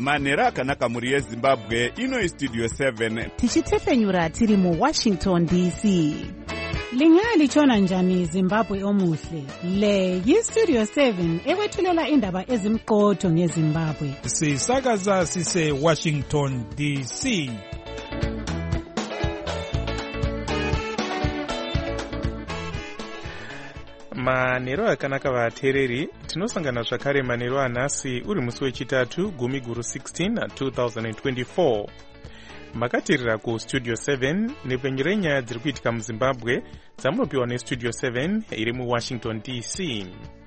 manhero akanaka mhuri yezimbabwe. Ino Studio 7 tichitefenyura tiri muWashington DC. Lingalitshona njani Zimbabwe omuhle? Le yiStudio 7 ekwethulela indaba ezimqotho ngeZimbabwe. Sisakaza sise Washington DC. Manhero akanaka vateereri, tinosangana zvakare manhero anhasi uri musi wechitatu 10/16 2024. Makateerera kuStudio 7 nepfenyuro yenyaya dziri kuitika muZimbabwe dzamunopiwa neStudio 7 iri muWashington DC.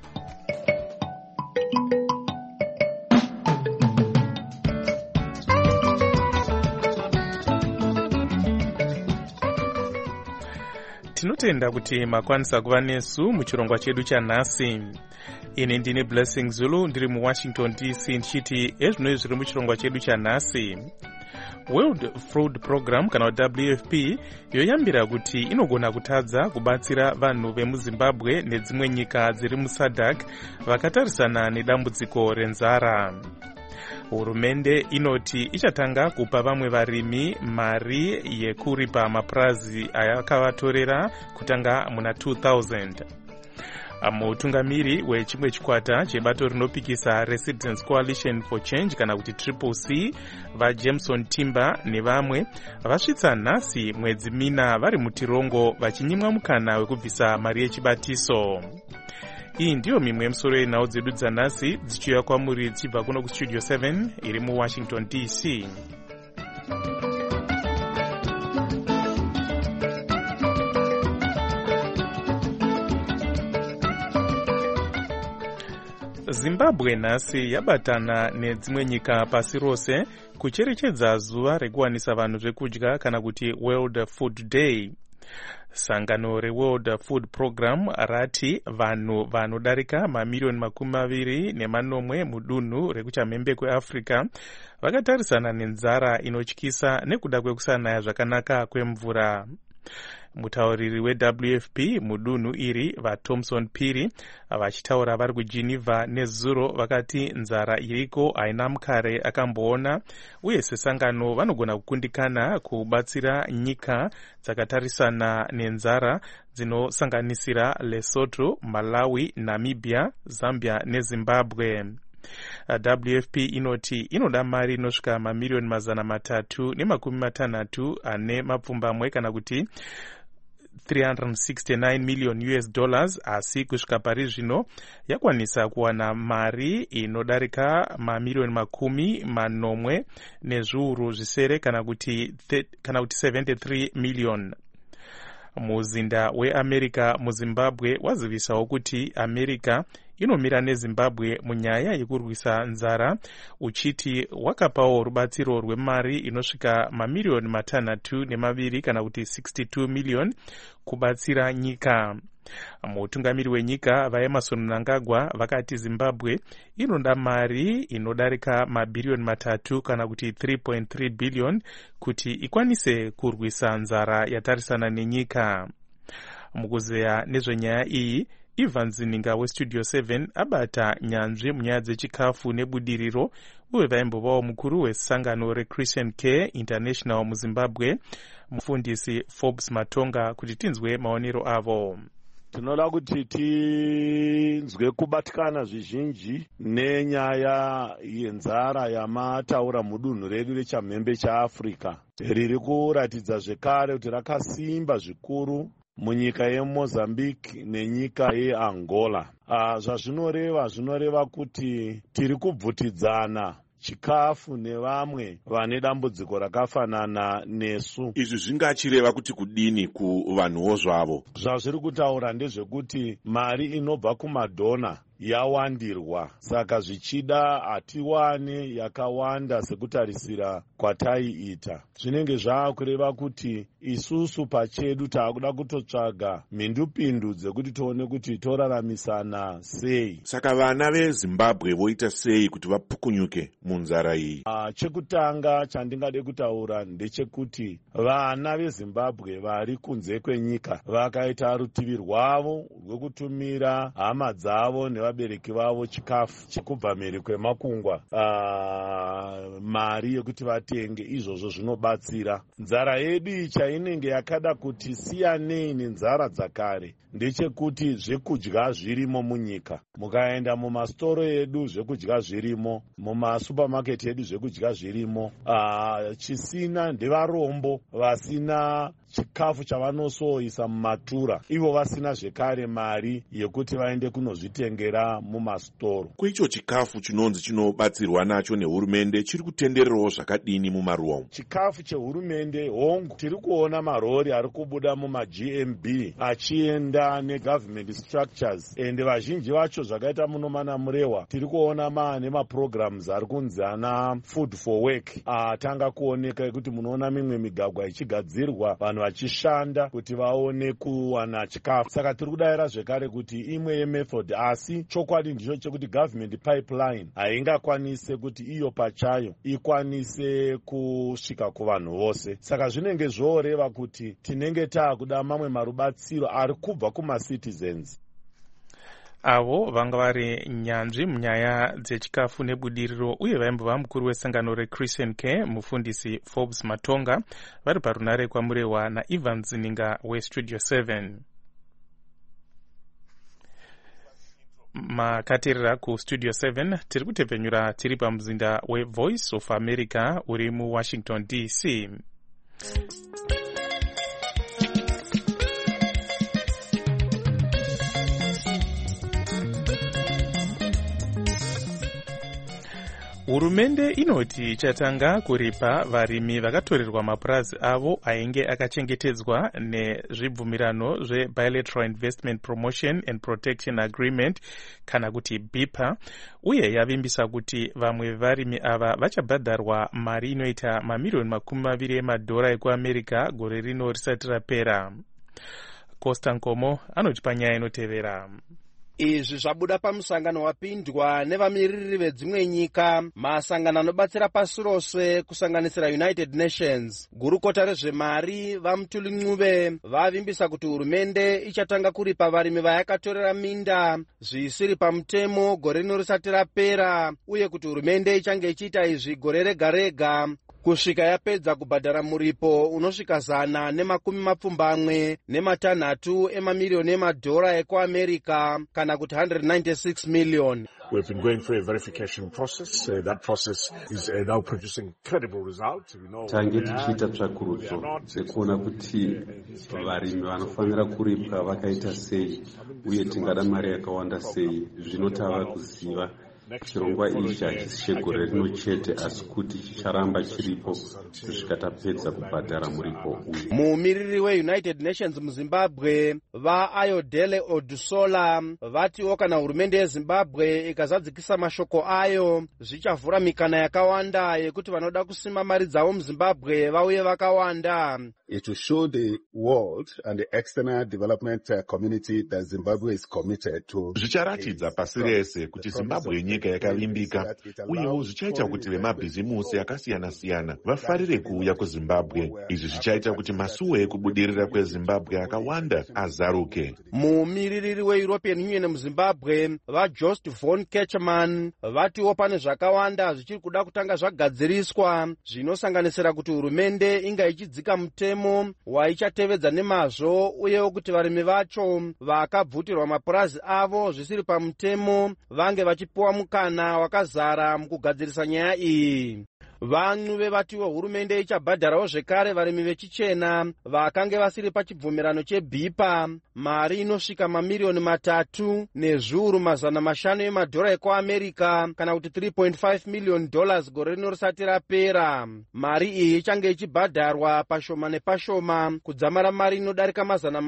Tinotenda kuti makwanisa kuva nesu muchirongwa chedu chanhasi. Ini ndine Blessing Zulu ndiri muWashington DC ndichiti ezvinoi zviri muchirongwa chedu chanhasi. World Food Program kana WFP yoyambira kuti inogona kutadza kubatsira vanhu vemuZimbabwe nedzimwe nyika dziri muSADC vakatarisana nedambudziko renzara. Hurumende inoti ichatanga kupa vamwe varimi mari yekuripa mapurazi ayakavatorera kutanga muna 2000. Mutungamiri wechimwe chikwata chebato rinopikisa Residents Coalition for Change kana kuti CCC vaJameson Timber nevamwe vasvitsa nhasi mwedzi mina vari mutirongo vachinyimwa mukana wekubvisa mari yechibatiso. Iyi ndiyo mimwe yemisoro yenhau dzedu dzanhasi dzichiuya kwamuri dzichibva kuno kuStudio 7 iri muWashington DC. Zimbabwe nhasi yabatana nedzimwe nyika pasi rose kucherechedza zuva rekuwanisa vanhu zvekudya kana kuti World Food Day. Sangano reWorld Food Program rati vanhu vanodarika mamiliyoni 20 mudunhu rekuchamhembe kweAfrica vakatarisana nenzara inotyisa nekuda kwekusanaya zvakanaka kwemvura. Mutauriri weWFP mudunhu iri vaThomson Phiri vachitaura vari kuGeneva nezuro vakati nzara iriko haina mukare akamboona uye sesangano vanogona kukundikana kubatsira nyika dzakatarisana nenzara dzinosanganisira Lesotho, Malawi, Namibia, Zambia neZimbabwe. WFP inoti inoda mari inosvika mamiliyoni 360 ane mapfumbamwe kana kuti $369 million asi kusvika pari zvino yakwanisa kuwana mari inodarika mamiliyoni 10 nezviuru zvisere kana kuti 73 million. Muzinda weAmerica muZimbabwe wazivisawo kuti America inomira neZimbabwe munyaya yekurwisa nzara uchiti wakapawo rubatsiro rwemari inosvika mamiliyoni 602 kana kuti 62 million kubatsira nyika. Mutungamiri wenyika vaEmerson Mnangagwa vakati Zimbabwe inoda mari inodarika mabhiriyoni 3 kana kuti 3.3 billion kuti ikwanise kurwisa nzara yatarisana nenyika. Mukuzeya nezvenyaya iyi Ivan Zininga weStudio 7 abata nyanzvi munyaya dzechikafu nebudiriro uye vaimbovawo mukuru wesangano reChristian Care International muZimbabwe mufundisi Forbes Matonga kuti tinzwe maonero avo. Tinoda kuti tinzwe kubatikana zvizhinji nenyaya yenzara yamataura mudunhu redu rechamhembe chaAfrica riri kuratidza zvekare kuti rakasimba zvikuru munyika yeMozambique nenyika yeAngola. Zvinoreva kuti tiri kubvutidzana chikafu nevamwe vane dambudziko rakafanana nesu. Izvi zvingachireva kuti kudini kuvanhuwo zvavo? Zvazviri kutaura ndezvekuti mari inobva kumadhona yawandirwa, saka zvichida hatiwane yakawanda sekutarisira kwataiita. Zvinenge zvaakureva kuti isusu pachedu taakuda kutotsvaga mhindupindu dzekuti tione kuti toraramisana sei. Saka vana veZimbabwe voita sei kuti vapukunyuke munzara iyi? Chekutanga chandingade kutaura ndechekuti vana veZimbabwe vari kunze kwenyika vakaita rutivi rwavo rwekutumira hama dzavo nevabereki vavo chikafu chekubva mhiri kwemakungwa, mari yekuti vatenge. Izvozvo zvinobatsira. Nzara yedu iyi chainenge yakada kuti siyanei nenzara dzakare ndechekuti zvekudya zvirimo munyika. Mukaenda mumastoro edu zvekudya zvirimo, mumasupamaketi edu zvekudya zvirimo. Chisina ndevarombo vasina chikafu chavanosoisa mumatura, ivo vasina zvekare mari yekuti vaende kunozvitengera mumastoro. Kuicho chikafu chinonzi chinobatsirwa nacho nehurumende chiri kutendererawo zvakadini mumaruwa umu? Chikafu chehurumende hongu, tiri kuona marori ari kubuda mumaGMB achienda negovernment structures, ende vazhinji vacho zvakaita muno mana Murehwa tiri kuona maane maprograms ari kunzi ana food for work atanga kuoneka, ekuti munoona mimwe migagwa ichigadzirwa vanhu vachishanda kuti vaone kuwana chikafu. Saka tiri kudayira zvekare kuti imwe yemethod, asi chokwadi ndicho chekuti government pipeline haingakwanise kuti iyo pachayo ikwanise kusvika kuvanhu vose. Saka zvinenge zvoreva kuti tinenge taakuda mamwe marubatsiro ari kubva kuma-citizens. Avo vanga vari nyanzvi munyaya dzechikafu nebudiriro uye vaimbova mukuru wesangano reChristian Care mufundisi Forbes Matonga vari parunare kwaMurehwa naIvans Ninga weStudio 7. Makaterera kuStudio 7 tiri kutepfenyura tiri pamuzinda weVoice of America uri muWashington DC. Hurumende inoti ichatanga kuripa varimi vakatorerwa mapurazi avo ainge akachengetedzwa nezvibvumirano zveBilateral Investment Promotion and Protection Agreement kana kuti BIPA, uye yavimbisa kuti vamwe varimi ava vachabhadharwa mari inoita mamiliyoni $20 emadhora ekuAmerica gore rino risati rapera. Costa Nkomo anoti panyaya inotevera. Izvi zvabuda pamusangano wapindwa nevamiriri vedzimwe nyika, masangano anobatsira pasi rose kusanganisira United Nations. Gurukota rezvemari vaMutuli Ncube vavimbisa kuti hurumende ichatanga kuripa varimi vayakatorera minda zvisiri pamutemo gore rino risati rapera, uye kuti hurumende ichange ichiita izvi gore rega rega kusvika yapedza kubhadhara muripo unosvika $126 emamiliyoni emadhora ekuAmerica kana kuti $196 million. We've been going through a verification process. That process is now producing credible results. Tange tichiita tsvakurudzo dzekuona kuti varimi vanofanira kuripwa vakaita sei uye tingada mari yakawanda sei. Zvinotava kuziva chirongwa ichi hachisi chegore rino chete, asi kuti chicharamba chiripo kusvika tapedza kubhadhara muripo uyu. Mumiriri weUnited Nations muZimbabwe vaAyodele Odusola vatiwo kana hurumende yeZimbabwe ikazadzikisa mashoko ayo zvichavhura mikana yakawanda yekuti vanoda kusima mari dzavo muZimbabwe vauye vakawanda. It will show the world and the external development community that Zimbabwe is committed to. Zvicharatidza pasi rese kuti Zimbabwe nyika yakalimbika, uyewo zvichaita kuti vemabhizimusi akasiyana-siyana vafarire kuuya kuZimbabwe. Izvi zvichaita kuti masuo ekubudirira kweZimbabwe akawanda azaruke. Mumiriri weEuropean Union muZimbabwe vaJost von Ketchman vatiwo pane zvakawanda zvichiri kuda kutanga zvagadziriswa zvinosanganisira kuti hurumende inga ichidzika mutemo waichatevedza nemazvo, uyewo kuti varimi vacho vakabvutirwa mapurazi avo zvisiri pamutemo vange vachipiwa mukana wakazara mukugadzirisa nyaya iyi. Vancube vatiwo hurumende ichabhadharawo zvekare varimi vechichena vakange vasiri pachibvumirano cheBIPA mari inosvika mamiliyoni $3,500,000 emadhora ekuAmerica kana kuti $3.5 million gore rino risati rapera. Mari iyi ichange ichibhadharwa pashoma nepashoma kudzamara mari inodarika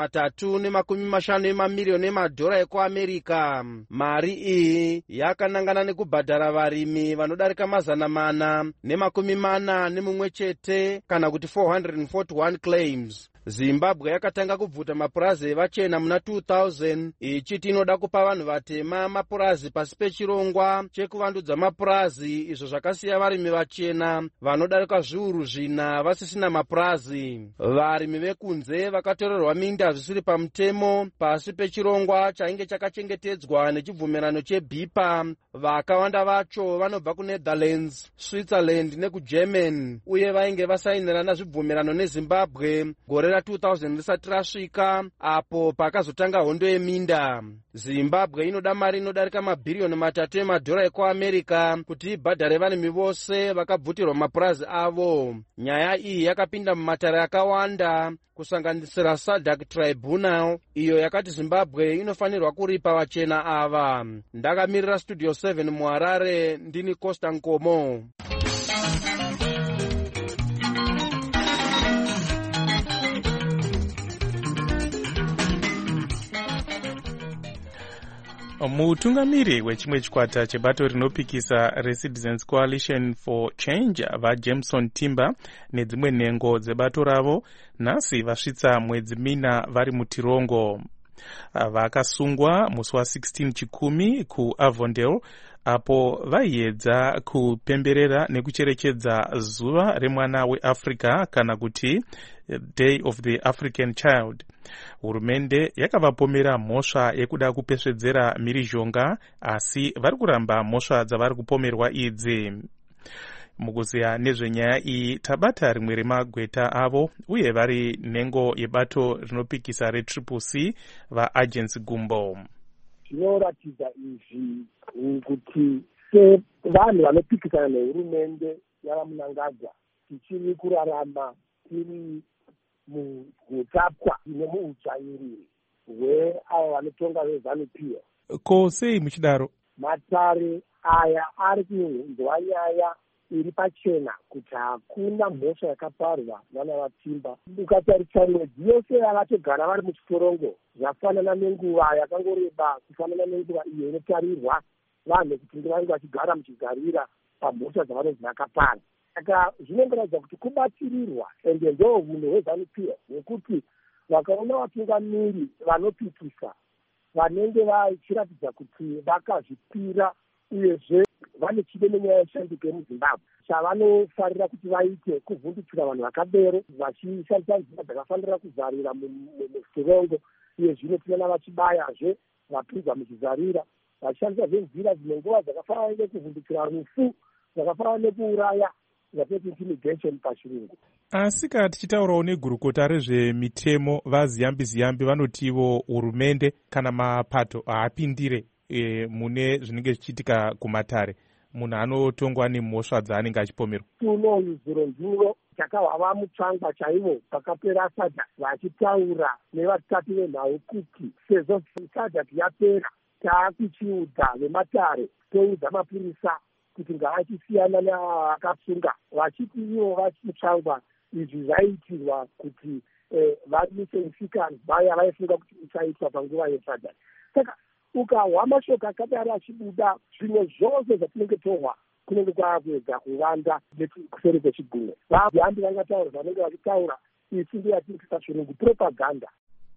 $350 emamiliyoni emadhora ekuAmerica. Mari iyi yakanangana nekubhadhara varimi vanodarika $441 kana kuti 441 claims. Zimbabwe yakatanga kubvuta mapurazi evachena muna 2000 ichiti inoda kupa vanhu vatema mapurazi pasi pechirongwa chekuvandudza mapurazi, izvo zvakasiya varimi vachena vanodarika zviuru 4 vasisina mapurazi. Varimi vekunze vakatorerwa minda zvisiri pamutemo pasi pechirongwa chainge chakachengetedzwa nechibvumirano cheBIPA. Vakawanda vacho vanobva kuNetherlands, Switzerland nekuGermany uye vainge vasainirana zvibvumirano neZimbabwe gore ra2000 risati rasvika, apo pakazotanga hondo yeminda. Zimbabwe inoda mari inodarika mabhiriyoni 3 emadhora ekuAmerica kuti ibhadhare varimi vose vakabvutirwa mapurazi avo. Nyaya iyi yakapinda mumatare akawanda kusanganisira SADC Tribunal iyo yakati Zimbabwe inofanirwa kuripa vachena ava. Ndakamirira Studio 7 muHarare, ndini Costa Nkomo. Mutungamiri wechimwe chikwata chebato rinopikisa reCitizens Coalition for Change vaJameson Timber nedzimwe nhengo dzebato ravo nhasi vasvitsa mwedzi 4 vari mutirongo. Vakasungwa musi wa16 Chikumi kuAvondale apo vaiedza kupemberera nekucherechedza zuva remwana weAfrica kana kuti Day of the African Child. Hurumende yakavapomera mhosva yekuda kupesvedzera mhirizhonga, asi vari kuramba mhosva dzavari kupomerwa idzi. Mukuziya nezvenyaya iyi tabata rimwe remagweta avo uye vari nhengo yebato rinopikisa reCCC vaAgents Gumbo. Zvinoratidza izvi kuti sevanhu vanopikisana nehurumende yavamunangagwa tichiri kurarama tiri muutapwa nemuutsvairiri hweavo vanotonga veZANU-PF. Ko sei muchidaro? Matare aya ari kunzwa nyaya iri pachena kuti hakuna mhosva yakaparwa vana vaTimber. Ukatarisa mwedzi yose yavatogara vari muchitorongo zvafanana nenguva yakangoreba kufanana nenguva iyo inotarirwa vanhu kuti ndivange vachigara muchigarira pamhosva dzavanonzi vakapara. Saka zvinongoratidza kuti kubatirirwa ende ndo hunhu hweZANU-PF nekuti vakaona vatungamiri vanopikisa vanenge vachiratidza kuti vakazvipira uyezve vane chido nenyaya yeshanduko yemuZimbabwe, chavanofarira kuti vaite kuvhundutsira vanhu vakadero vachishandisa nzira dzakafanira kuzarira mutorongo. Uye zvino tinona vachibayazve vapinzwa muchizarira vachishandisa zvenzira dzimwe nguva dzakafanana nekuvhundutsira rufu, dzakafanana nekuuraya, dzatoti intimidation pachirungu. Asi kana tichitaurawo negurukota rezvemitemo vaZiyambi vanotivo hurumende kana mapato haapindire mune zvinenge zvichiitika kumatare, munhu anotongwa nemhosva dzaanenge achipomerwa. Tunonzuro nduro takahwava mutsvangwa chaivo pakapera SADC vachitaura nevatati venhau kuti sezvo SADC yapera taakuchiudza vematare toudza mapurisa kuti ngaachisiyana neavakasunga, vachiti ivo vachimutsvangwa. Izvi zvaiitirwa kuti vamise misikani vaya vaifunga kuti ichaitwa panguva yeSADC. Saka ukahwa mashoko akadaro achibuda, zvimwe zvose zvatinenge tohwa kunenge kwaakuedza kuvanda kuseri kwechigumwe. Vahambi vangataura vanenge vachitaura isi ndiyo yatinokisa chirungu propaganda.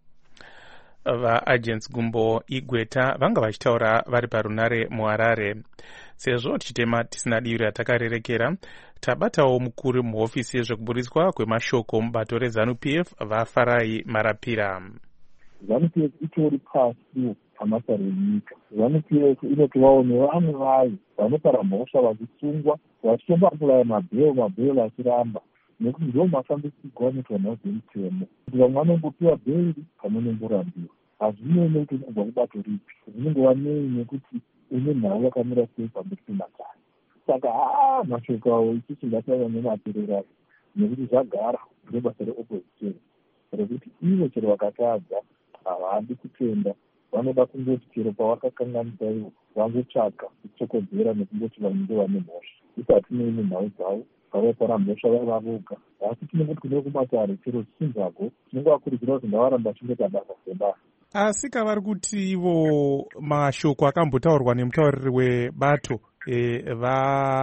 VaAgents Gumbo igweta vanga vachitaura vari parunare muHarare. Sezvo tichitema tisina divi ratakarerekera, tabatawo mukuru muhofisi yezvekuburiswa kwemashoko mubato reZANU-PF vaFarai Marapira. ZANU-PF itori pasi pamasare enyika. ZANU-PF inotovawo nevamwe vayo vanopara mhosva vachisungwa vachitombapulaya mabhero achiramba, nekuti ndo mafambisirwo anoitwa nezvemitemo kuti vamwe vanongopiwa bheri pamwe nemborambiwa. Hazvinei nekuti unobva kubato ripi, zvinongova nei nekuti une nhau yakamira sei pamberi pematare. Saka mashoko awo isusu ngatiava nemaperero nekuti zvagara nebasa reopposition rekuti ivo chero vakatadza havadi kutenda, vanoda kungoti chero pavakakanganisa ivo vangotsvaga kuchokodzera nekungoti vanenge vane mhosva. Isati neine nhau dzavo vavaipara mhosva vaiva voga, asi tinongoti kune kumatare chero zvichinzako tinongovakurudzira kuti ngavaramba vachingota basa sebasa. Asi kavari kuti ivo mashoko akambotaurwa nemutauriri webato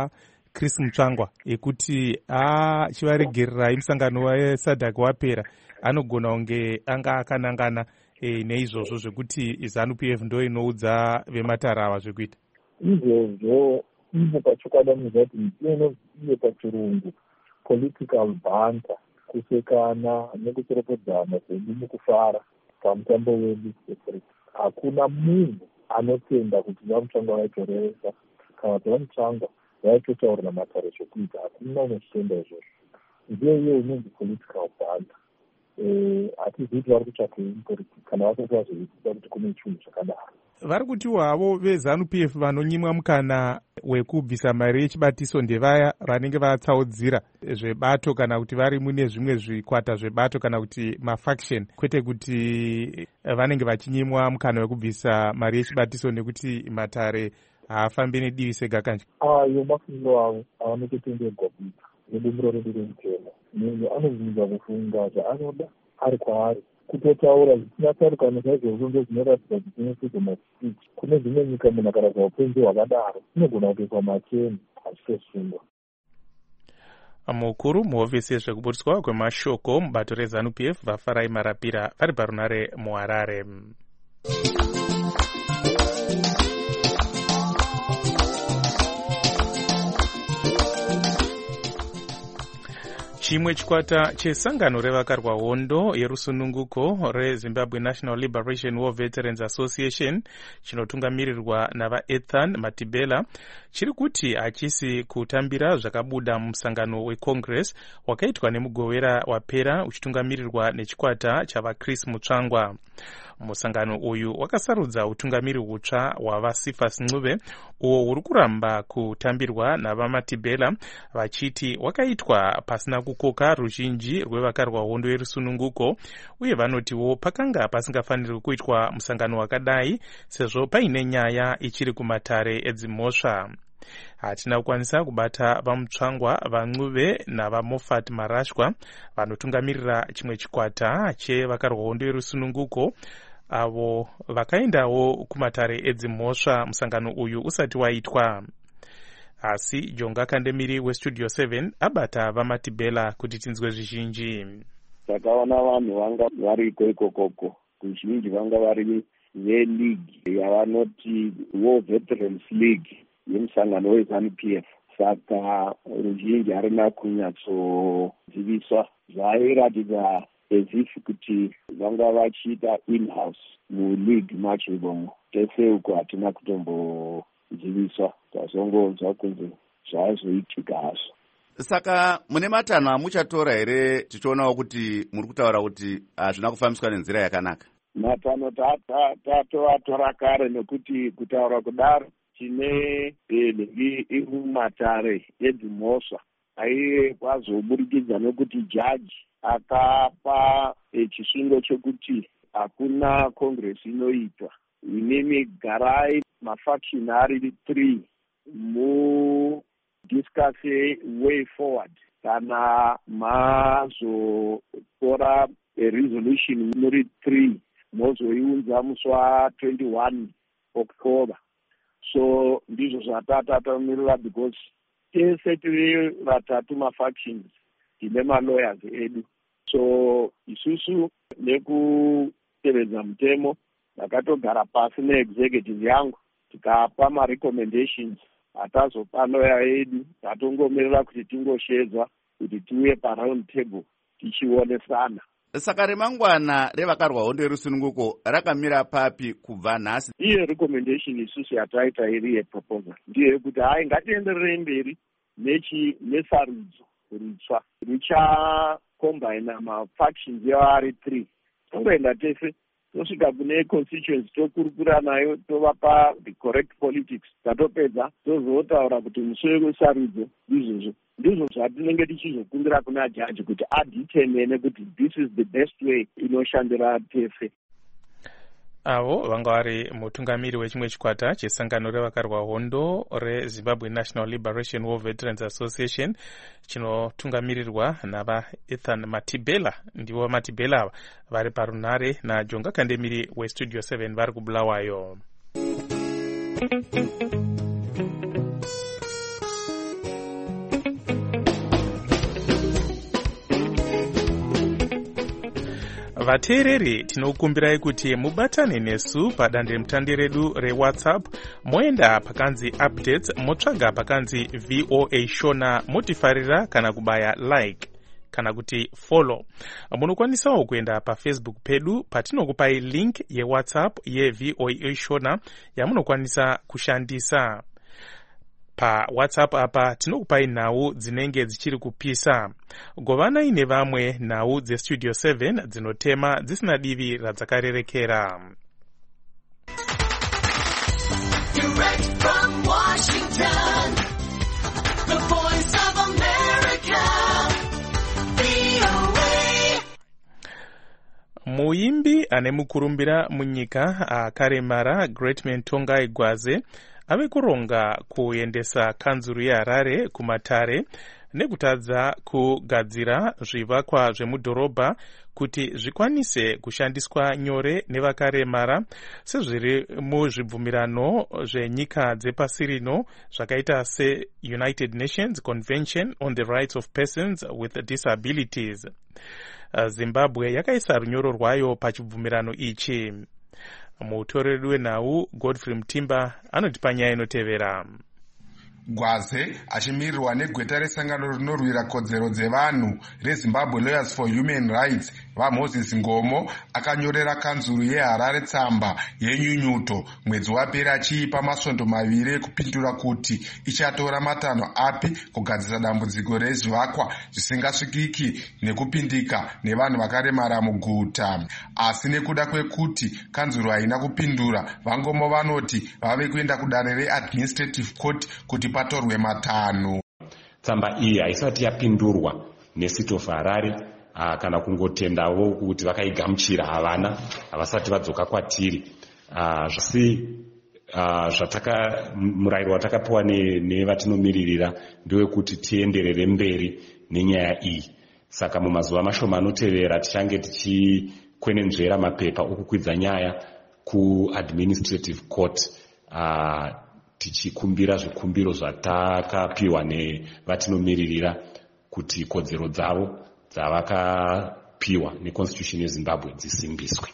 vaChris Mutsvangwa ekuti chivaregererai musangano weSADC wapera, anogona kunge anga akanangana neizvozvo zvekuti ZANU-PF ndo inoudza vematare ava zvekuita. Izvozvo ivo pachokwadi anoziva kuti mutemo iye pachirungu political banter, kusekana nekucherepedzana zvedu mukufara pamutambo wedu. Hakuna munhu anotenda kuti vamutsvangwa vaitoresa kana kuti vamutsvangwa vaitotaurira matare zvekuita. Hakuna unozvitenda izvozvo. Ndiyo iye inonzi political banter. Hatizivi kuti vari kutsvakei mupolitiki kana vasati vazovitsisa kuti kune chinhu zvakadaro. Vari kutiwo havo veZANU-PF vanonyimwa mukana wekubvisa mari yechibatiso ndevaya vanenge vatsaudzira zvebato kana kuti vari mune zvimwe zvikwata zvebato kana kuti mafaction, kwete kuti vanenge vachinyimwa mukana wekubvisa mari yechibatiso nekuti matare haafambi nedivi sega kanje. Ayo mafungiro avo avanototenderwa kuita nedumiro redu remutemo. Munhu anobvunza kufunga zvaanoda ari kwaari. Kutotaura zvisina tsarukano saizvozvo ndozvinoratidza kuti tine freedom of speech. Kune dzimwe nyika munhu akaratidza upenzi hwakadaro inogona kutoiswa macheni achitosungwa. Mukuru muhofisi yezvekuburiswa kwemashoko mubato reZANU-PF vaFarai Marapira vari parunare muHarare. Chimwe chikwata chesangano revakarwa hondo yerusununguko reZimbabwe National Liberation War Veterans Association chinotungamirirwa navaEthan Matibela chiri kuti hachisi kutambira zvakabuda musangano weCongress wakaitwa nemugovera wapera uchitungamirirwa nechikwata chavaChris Mutsvangwa. Musangano uyu wakasarudza utungamiri hutsva hwavaSifas Ncube uwo huri kuramba kutambirwa navaMatibela vachiti wakaitwa pasina kukoka ruzhinji rwevakarwa hondo yerusununguko, uye vanotiwo pakanga pasingafaniri kuitwa musangano wakadai sezvo paine nyaya ichiri kumatare edzimhosva. Hatina kukwanisa kubata vaMutsvangwa, vaNcube navaMoffat Marashwa vanotungamirira chimwe chikwata chevakarwa hondo yerusununguko avo vakaendawo kumatare edzimhosva musangano uyu usati waitwa. Asi Jonga Kandemiri weStudio 7 abata vaMatibela kuti tinzwe zvizhinji. Takaona vanhu vanga variko ikokoko, kuzhinji vanga vari veleague yavanoti War Veterans League yemusangano weZANU-PF. Saka ruzhinji harina kunyatsoziviswa. Zvairatidza as if kuti vanga vachiita in-house muleague macho ivongo. Tese uko hatina kutomboziviswa, tazongonzwa kunzi zvazoitika hazvo. Saka mune matanho amuchatora here tichionawo kuti muri kutaura kuti hazvina kufambiswa nenzira yakanaka? Matanho tatoatora kare nekuti kutaura kudaro tine iri mumatare edzimhosva aiye kwazoburikidza nekuti jaji akapa chisungo chekuti hakuna Congress inoitwa. Inini garai mafaction ari 3 discuss way forward kana mazotora resolution muri 3 mozoiunza musi wa21 October. So ndizvo zvatatamirira because tese tiri vatatu mafactions tine malawyers edu. So isusu nekutevedza mutemo takatogara pasi neexecutive yangu tikapa marecommendations. Hatazopa lawyer edu, tatongomirira kuti tingoshedzwa kuti tiuye paround table tichionesana. Saka remangwana revakarwa hondo yerusununguko rakamira papi kubva nhasi? Iyo recommendation isusu yataita iri yeproposal ndiyo yekuti hai ngatienderere mberi nesarudzo ritsva richacombina mafactions yavari 3. Tongoenda tese tosvika kune constituency tokurukura nayo tovapa the correct politics. Tatopedza tozotaura kuti musi wesarudzo izvozvo ndizvo zvatinenge tichizokumbira kuna jaji kuti aditermine kuti this is the best way inoshandira tese. Avo vanga vari mutungamiri wechimwe chikwata chesangano revakarwa hondo reZimbabwe National Liberation War Veterans Association chinotungamirirwa navaEthan Matibela. Ndivo Matibela ava vari parunare naJonga Kandemiri weStudio 7 vari kuBulawayo. vateereri tinokumbirai kuti mubatane nesu padandemutande redu rewhatsapp moenda pakanzi updates motsvaga pakanzi VOA Shona motifarira kana kubaya like kana kuti follow. Munokwanisawo kuenda pafacebook pedu patinokupai link yewhatsapp yeVOA Shona yamunokwanisa kushandisa. Pa WhatsApp apa tinokupai nhau dzinenge dzichiri kupisa. Govanai nevamwe nhau dzeStudio 7 dzinotema dzisina divi radzakarerekera. Direct from Washington, the voice of America, VOA. Muimbi ane mukurumbira munyika akaremara Greatman Tongai Gwaze ave kuronga kuendesa kanzuru yeHarare kumatare nekutadza kugadzira zvivakwa zvemudhorobha kuti zvikwanise kushandiswa nyore nevakaremara sezviri muzvibvumirano zvenyika dzepasi rino zvakaita seUnited Nations Convention on the Rights of Persons with Disabilities. Zimbabwe yakaisa runyoro rwayo pachibvumirano ichi. Mutoreri wenhau Godfrey Mutimba anotipa nyaya inotevera. Gwaze achimirirwa negweta resangano rinorwira kodzero dzevanhu reZimbabwe Lawyers for Human Rights vaMoses Ngomo akanyorera kanzuru yeHarare tsamba yenyunyuto mwedzi wapera achiipa masvondo maviri ekupindura kuti ichatora matanho api kugadzira dambudziko rezvivakwa zvisingasvikiki nekupindika nevanhu vakaremara muguta. Asi nekuda kwekuti kanzuru haina kupindura, vaNgomo vanoti vave kuenda kudanho reAdministrative Court kuti patorwe matanho. Tsamba iyi haisati yapindurwa neCity of Harare kana kungotendawo kuti vakaigamuchira havasati vadzoka kwatiri. Zvasi murayiro watakapiwa nevatinomiririra ndewekuti tienderere mberi nenyaya iyi. Saka mumazuva mashoma anotevera tichange tichikwenenzvera mapepa okukwidza nyaya kuAdministrative Court tichikumbira zvikumbiro zvatakapiwa nevatinomiririra kuti kodzero dzavo dzavakapiwa neConstitution yeZimbabwe dzisimbiswe.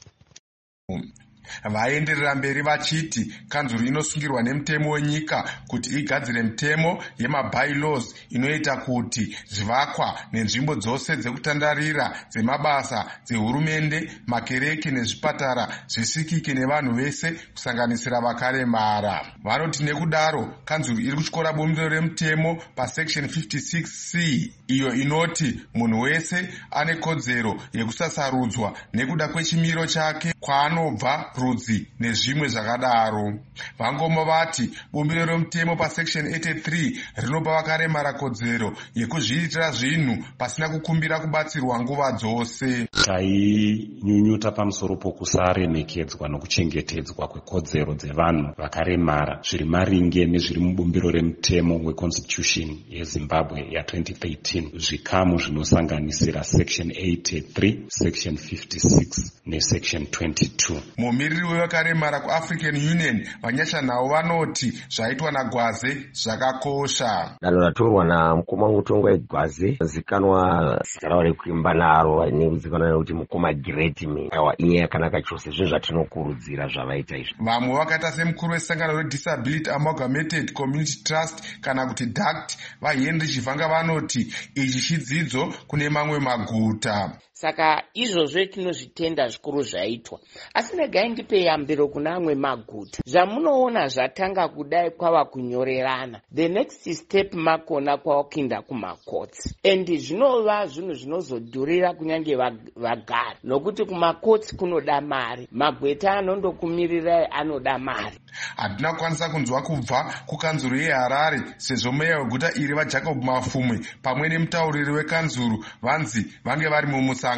Vaenderera mberi vachiti kanzuru inosungirwa nemutemo wenyika kuti igadzire mitemo yemabylaws inoita kuti zvivakwa nenzvimbo dzose dzekutandarira dzemabasa dzehurumende, makereke nezvipatara zvisikike nevanhu vese kusanganisira vakaremara. Vanoti nekudaro kanzuru iri kutyora bumbiro remutemo pasection 56C iyo inoti munhu wese ane kodzero yekusasarudzwa nekuda kwechimiro chake, kwaanobva, rudzi nezvimwe zvakadaro. VaNgomo vati bumbiro remutemo pasection 83 rinopa vakaremara kodzero yekuzviitira zvinhu pasina kukumbira kubatsirwa nguva dzose. Tainyunyuta pamusoro pokusaremekedzwa nokuchengetedzwa kwekodzero dzevanhu vakaremara zviri maringe nezviri mubumbiro remutemo weConstitution yeZimbabwe ya2013, zvikamu zvinosanganisira section 83, section 56 nesection 22. Mumiriri wevakaremara kuAfrican Union vanyashanhau vanoti zvaitwa naGwaze zvakakosha. Danho ratorwa namukoma Tongai Gwaze zikanwa zita ravo rekuimba naro nekuzikanwa nekuti mukoma Greatman. Aiwa, iye yakanaka chose, zvinhu zvatinokurudzira zvavaita izvi. Vamwe vakaita semukuru wesangano reDisability Amalgamated Community Trust kana kuti DACT vaHenry Chivanga vanoti ichi chidzidzo kune mamwe maguta. Saka izvozvo tinozvitenda zvikuru zvaitwa, asi negai ndipe yambiro kuna amwe maguta. Zvamunoona zvatanga kudai kwava kunyorerana, the next step makona kwavakuinda kumakotsi, and zvinova zvinhu zvinozodhurira kunyange vagari, nokuti kumakotsi kunoda mari, magweta anondokumirirai anoda mari. Hatina kukwanisa kunzwa kubva kukanzuru yeHarare sezvo meya weguta iri vaJacob Mafumwe pamwe nemutauriri wekanzuru vanzi vange vari mumusangano.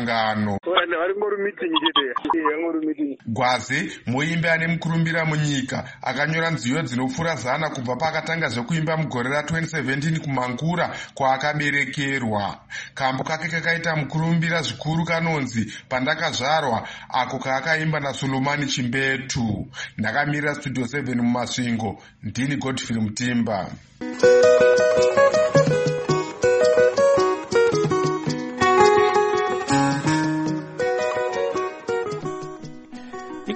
Gwaze muimbi ane mukurumbira munyika akanyora nziyo dzinopfuura 100 kubva paakatanga zvekuimba mugore ra2017 kuMankura kwaakaberekerwa. Kambo kake kakaita mukurumbira zvikuru kanonzi Pandakazvarwa, ako kaakaimba naSulumani Chimbetu. Ndakamirira Studio 7 mumasvingo, ndini Godfrey Mutimba.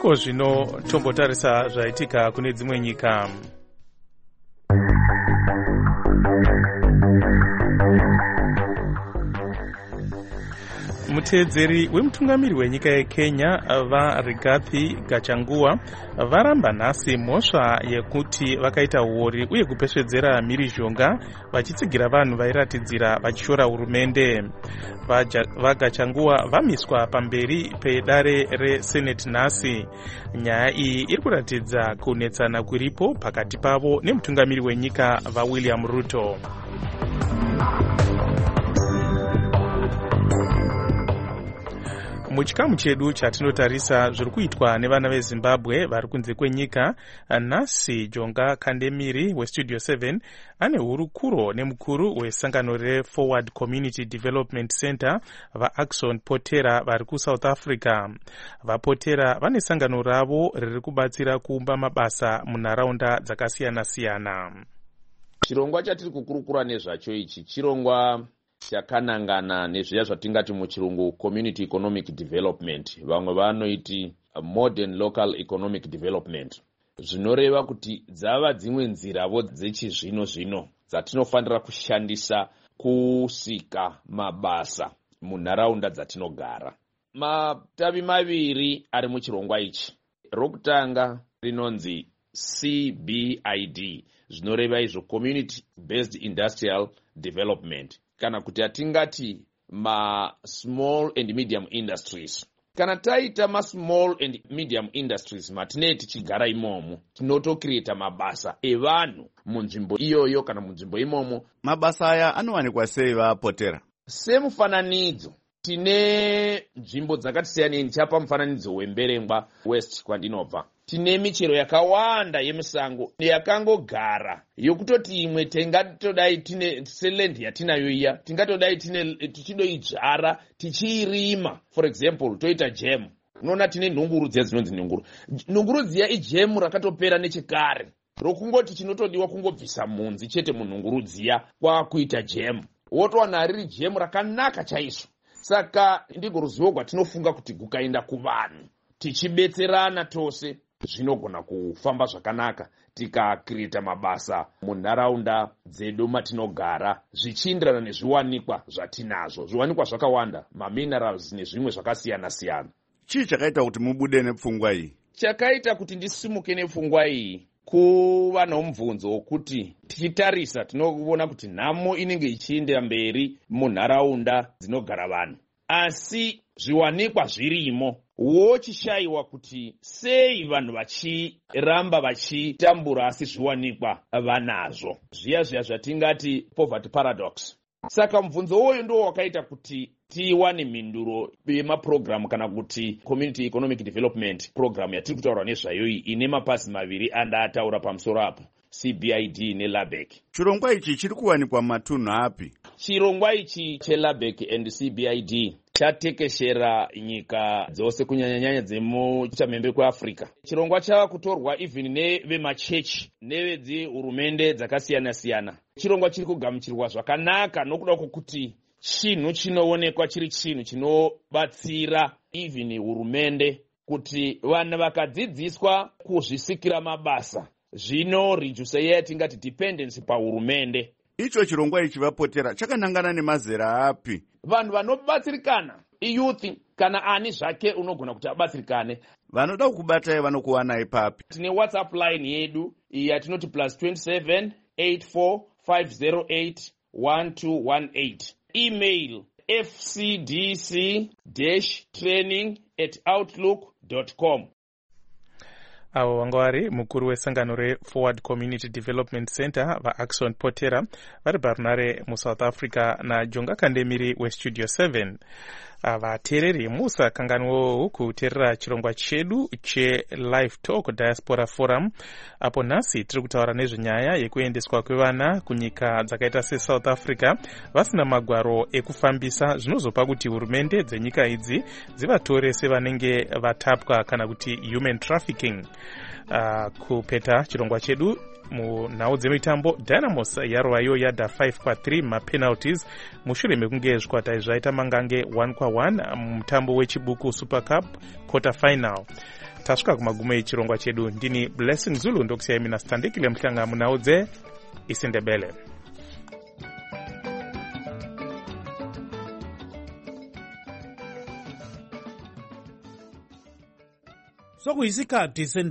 Iko zvino tombotarisa zvaitika kune dzimwe nyika. Muteedzeri wemutungamiri wenyika yeKenya vaRigathi Gachagua varamba nhasi mhosva yekuti vakaita uori uye kupesvedzera mhirizhonga vachitsigira vanhu vairatidzira vachishora hurumende. VaGachagua vamiswa pamberi pedare reSenate nhasi. Nyaya iyi iri kuratidza kunetsana kuripo pakati pavo nemutungamiri wenyika vaWilliam Ruto. Muchikamu chedu chatinotarisa zviri kuitwa nevana veZimbabwe vari kunze kwenyika, nhasi Jonga Kandemiri weStudio 7 ane hurukuro nemukuru wesangano reForward Community Development Center vaAxon Potera vari kuSouth Africa. VaPotera vane sangano ravo riri kubatsira kuumba mabasa munharaunda dzakasiyana-siyana. Chirongwa chatiri kukurukura nezvacho ichi chirongwa chakanangana nezviya zvatingati muchirungu community economic development, vamwe vanoiti modern local economic development, zvinoreva kuti dzava dzimwe nziravo dzechizvino zvino dzatinofanira kushandisa kusika mabasa munharaunda dzatinogara. Matavi maviri ari muchirongwa ichi. Rokutanga rinonzi CBID, zvinoreva izvo community based industrial development, kana kuti atingati small and medium industries. Kana taita small and medium industries matinei tichigara imomo, tinotocreata mabasa evanhu munzvimbo iyoyo kana munzvimbo imomo. Mabasa aya anowanikwa sei vaPotera? Semufananidzo, tine nzvimbo dzakati siyanei. Ndichapa mufananidzo wemberengwa west kwandinobva. Tine michero yakawanda yemisango yakangogara yokutoti imwe tingatodai tine seland yatinayo iya, tingatodai tichidoidzvara tichiirima. For example, toita jam. Unoona tine nhunguru dziya dzinonzi nhunguru. Nhunguru dziya ijemu rakatopera nechekare, rokungoti chinotodiwa kungobvisa munzi chete munhunguru dziya kwakuita jam, wotowana riri jemu rakanaka chaizvo. Saka ndiko ruzivo rwatinofunga kuti gukaenda kuvanhu tichibetserana tose zvinogona kufamba zvakanaka tikakreata mabasa munharaunda dzedu matinogara, zvichienderana nezviwanikwa zvatinazvo. Zviwanikwa zvakawanda, maminerals nezvimwe zvakasiyana-siyana. Chii chakaita kuti mubude nepfungwa iyi? Chakaita kuti ndisimuke nepfungwa iyi kuva nomubvunzo wokuti tichitarisa tinoona kuti nhamo inenge ichienda mberi munharaunda dzinogara vanhu, asi zviwanikwa zvirimo, wochishayiwa kuti sei vanhu vachiramba vachitambura asi zviwanikwa vanazvo, zviya zvatingati poverty paradox. Saka mubvunzo uyu ndo wakaita kuti tiwane mhinduro yemapurogiramu kana kuti community economic development program yatiri kutaura nezvayo iyi ine mapazi maviri andataura pamusoro apo, CBID neLABEC. Chirongwa ichi chiri kuwanikwa matunhu api? Chirongwa ichi cheLABEC and CBID chatekeshera nyika dzose kunyanyanyanya dzemuchamhembe kweAfrica. Chirongwa chava kutorwa even nevemachechi nevedzihurumende dzakasiyana-siyana. Chirongwa chiri kugamuchirwa zvakanaka nokuda kwokuti chinhu chinoonekwa chiri chinhu chinobatsira even hurumende kuti vanhu vakadzidziswa kuzvisikira mabasa zvinoreduce yatingati dependency pahurumende. Icho chirongwa ichi vaPotera chakanangana nemazera api? Vanhu vanobatsirikana, youth kana ani zvake unogona kuti abatsirikane. Vanoda kukubatai vanokuwanai papi? Tine WhatsApp line yedu yatinoti +27 84 508 1218. Email fcdc-training@outlook.com. Avo vanga vari mukuru wesangano reForward Community Development Center vaAxon Potera vari parunare muSouth Africa naJonga Kandemiri weStudio 7. Vateereri musakanganwewo kuteerera chirongwa chedu cheLive Talk Diaspora Forum, apo nhasi tiri kutaura nezvenyaya yekuendeswa kwevana kunyika dzakaita seSouth Africa vasina magwaro ekufambisa, zvinozopa kuti hurumende dzenyika idzi dzivatore sevanenge vatapwa kana kuti human trafficking. Kupeta chirongwa chedu munhau dzemitambo, Dynamos yarovayo yadha 5-3 mapenalties mushure mekunge zvikwata zvaita mangange 1-1 mutambo wechibuku Super Cup quarter final. Tasvika kumagumo echirongwa chedu. Ndini Blessing Zulu ndokusiyai mina Standikile Mhlanga munhau dzeIsindebele. Sokuyisikhathi